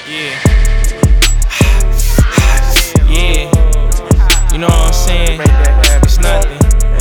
Yeah. Yeah. You know what I'm saying? It's nothing.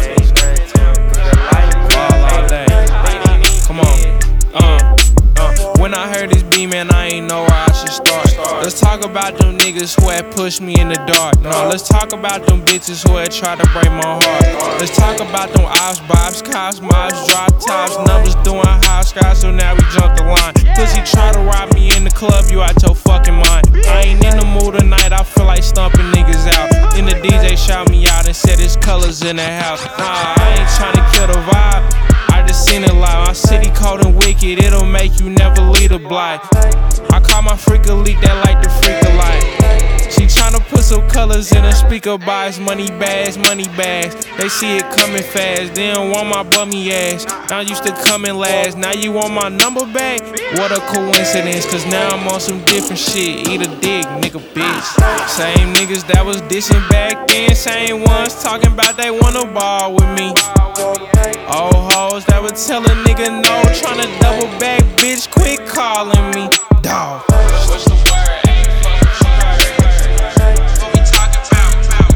All day. Come on. When I heard this beat, man, I ain't know where I should start. Let's talk about them niggas who had pushed me in the dark. No, let's talk about them bitches who had tried to break my heart. Let's talk about them ops, bobs, cops, mobs, drop tops, numbers doing house guys, so now we jump the line. Pussy try to rob me in the club, you out your fucking mind. I ain't in the mood tonight, I feel like stumping niggas out. Then the DJ shout me out and said his colors in the house. Nah, I ain't tryna kill the vibe, I just seen it live. My city cold and wicked, it'll make you never lead a blind. I call my freak a leak that like the freak a light. She tryna put some colors in a speaker box. Money bags, money bags. They see it coming fast. They don't want my bummy ass. I used to come in last. Now you want my number back? What a coincidence, cause now I'm on some different shit. Eat a dick, nigga, bitch. Same niggas that was dissing back then. Same ones talking about they wanna ball with me. Old hoes that would tell a nigga no. Tryna double back, bitch, quit calling me dawg. What's the word? Ain't fucking what we talking about?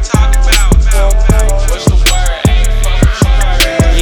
What's the word? Ain't fucking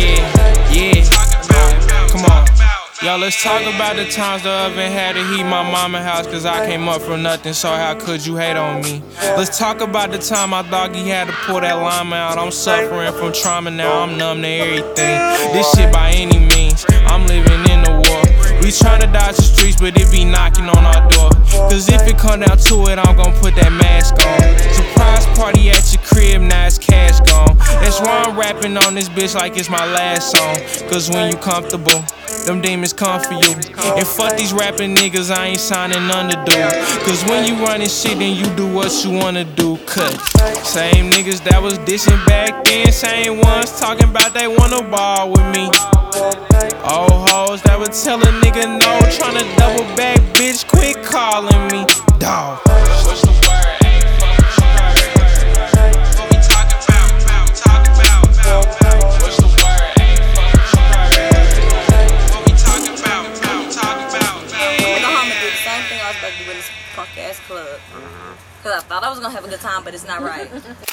yeah. Come on. Yo, let's talk about the times the oven had to heat my mama house, cause I came up from nothing, so how could you hate on me? Let's talk about the time my doggy had to pull that llama out. I'm suffering from trauma now, I'm numb to everything. This shit by any means, I'm living in the war. We tryna dodge the streets, but it be knocking on our door. Cause if it come down to it, I'm gon' put that mask on. Surprise party at your crib, now it's cash gone. That's why I'm rapping on this bitch like it's my last song. Cause when you comfortable, them demons come for you. And fuck these rapping niggas, I ain't signing none to do. Cause when you running shit, then you do what you wanna do. Cut. Same niggas that was dissing back then, same ones talking about they wanna ball with me. Old hoes that would tell a nigga no. Tryna double back, bitch, quit calling me dawg. What's the word? Ain't fucking what we talking about? What's the word? Ain't fucking what we talking about? You know how I'm gonna do the same thing I was about to do with this punk ass club. Cause I thought I was gonna have a good time, but it's not right.